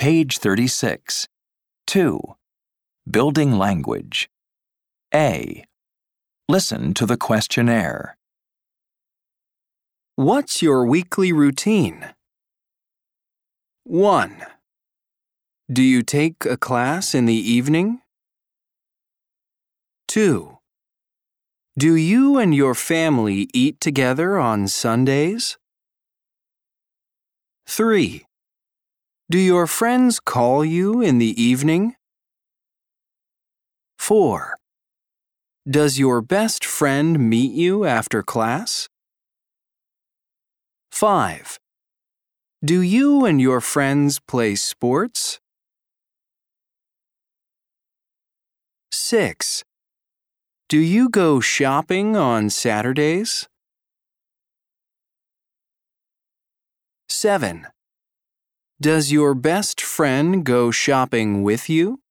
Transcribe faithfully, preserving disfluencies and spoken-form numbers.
Page thirty-six. two. Building language. A. Listen to the questionnaire. What's your weekly routine? one. Do you take a class in the evening? two. Do you and your family eat together on Sundays? three. Do your friends call you in the evening? four. Does your best friend meet you after class? five. Do you and your friends play sports? six. Do you go shopping on Saturdays? seven. Does your best friend go shopping with you?